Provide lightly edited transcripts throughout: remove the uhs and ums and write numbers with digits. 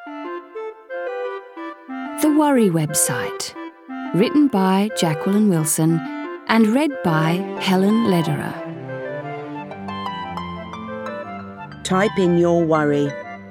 The Worry Website, written by Jacqueline Wilson and read by Helen Lederer. Type in your worry.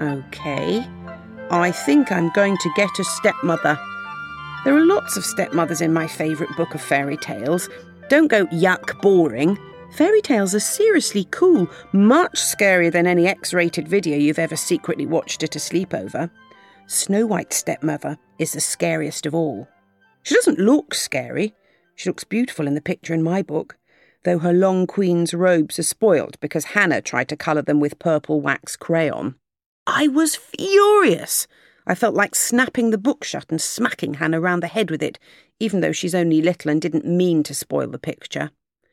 OK. I think I'm going to get a stepmother. There are lots of stepmothers in my favourite book of fairy tales. Don't go yuck boring. Fairy tales are seriously cool, much scarier than any X-rated video you've ever secretly watched at a sleepover. Snow White's stepmother is the scariest of all. She doesn't look scary. She looks beautiful in the picture in my book, though her long queen's robes are spoilt because Hannah tried to colour them with purple wax crayon. I was furious. I felt like snapping the book shut and smacking Hannah round the head with it, even though she's only little and didn't mean to spoil the picture.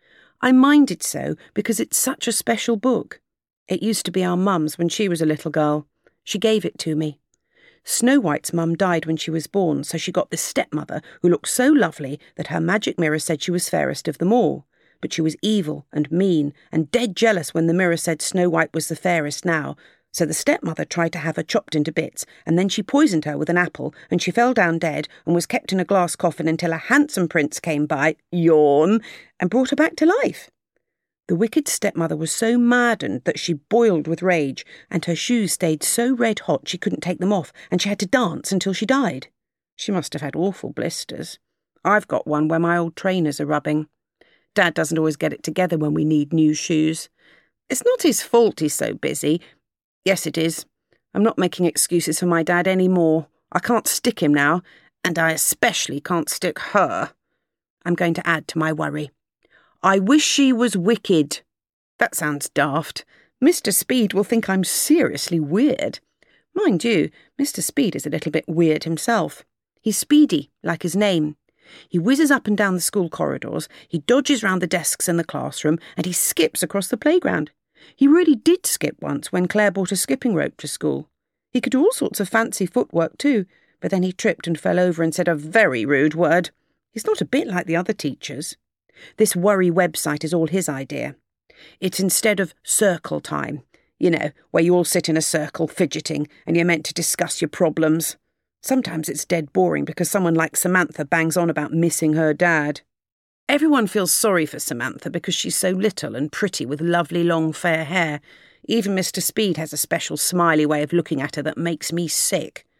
I minded so because it's such a special book. It used to be our mum's when she was a little girl. She gave it to me. Snow White's mum died when she was born, so she got this stepmother who looked so lovely that her magic mirror said she was fairest of them all. But she was evil and mean and dead jealous when the mirror said Snow White was the fairest now. So the stepmother tried to have her chopped into bits, and then she poisoned her with an apple, and she fell down dead and was kept in a glass coffin until a handsome prince came by, yawn, and brought her back to life. The wicked stepmother was so maddened that she boiled with rage, and her shoes stayed so red hot she couldn't take them off, and she had to dance until she died. She must have had awful blisters. I've got one where my old trainers are rubbing. Dad doesn't always get it together when we need new shoes. It's not his fault he's so busy. Yes, it is. I'm not making excuses for my dad any more. I can't stick him now, and I especially can't stick her. I'm going to add to my worry. I wish she was wicked. That sounds daft. Mr. Speed will think I'm seriously weird. Mind you, Mr. Speed is a little bit weird himself. He's speedy, like his name. He whizzes up and down the school corridors, he dodges round the desks in the classroom, and he skips across the playground. He really did skip once when Claire brought a skipping rope to school. He could do all sorts of fancy footwork too, but then he tripped and fell over and said a very rude word. He's not a bit like the other teachers. This worry website is all his idea. It's instead of circle time, where you all sit in a circle fidgeting and you're meant to discuss your problems. Sometimes it's dead boring because someone like Samantha bangs on about missing her dad. Everyone feels sorry for Samantha because she's so little and pretty with lovely long fair hair. Even Mr. Speed has a special smiley way of looking at her that makes me sick.